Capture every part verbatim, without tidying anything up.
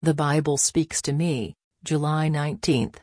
The Bible speaks to me, July nineteenth.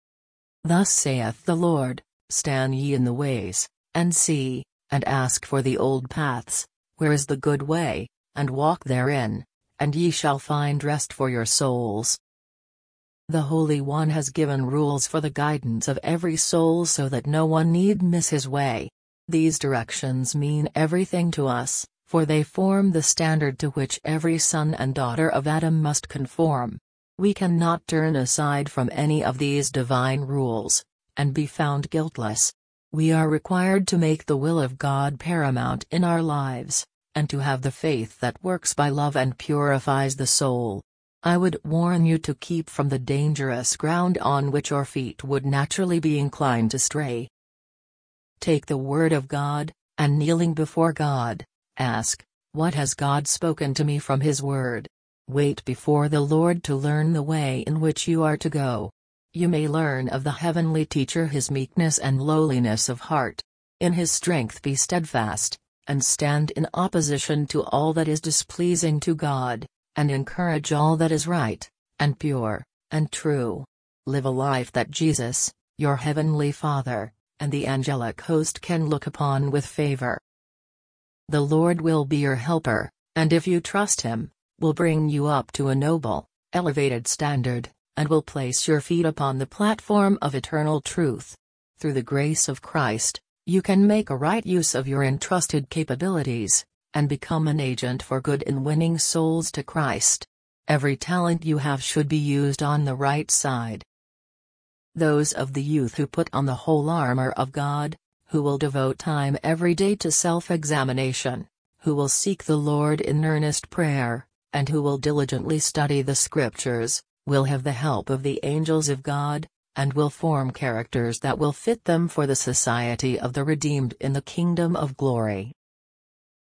Thus saith the Lord, stand ye in the ways, and see, and ask for the old paths, where is the good way, and walk therein, and ye shall find rest for your souls. The Holy One has given rules for the guidance of every soul so that no one need miss his way. These directions mean everything to us, for they form the standard to which every son and daughter of Adam must conform. We cannot turn aside from any of these divine rules, and be found guiltless. We are required to make the will of God paramount in our lives, and to have the faith that works by love and purifies the soul. I would warn you to keep from the dangerous ground on which your feet would naturally be inclined to stray. Take the word of God, and kneeling before God, ask, what has God spoken to me from his word? Wait before the Lord to learn the way in which you are to go. You may learn of the heavenly teacher his meekness and lowliness of heart. In his strength be steadfast, and stand in opposition to all that is displeasing to God, and encourage all that is right, and pure, and true. Live a life that Jesus, your heavenly Father, and the angelic host can look upon with favor. The Lord will be your helper, and if you trust him, will bring you up to a noble, elevated standard, and will place your feet upon the platform of eternal truth. Through the grace of Christ, you can make a right use of your entrusted capabilities, and become an agent for good in winning souls to Christ. Every talent you have should be used on the right side. Those of the youth who put on the whole armor of God, who will devote time every day to self-examination, who will seek the Lord in earnest prayer, and who will diligently study the Scriptures, will have the help of the angels of God, and will form characters that will fit them for the society of the redeemed in the kingdom of glory.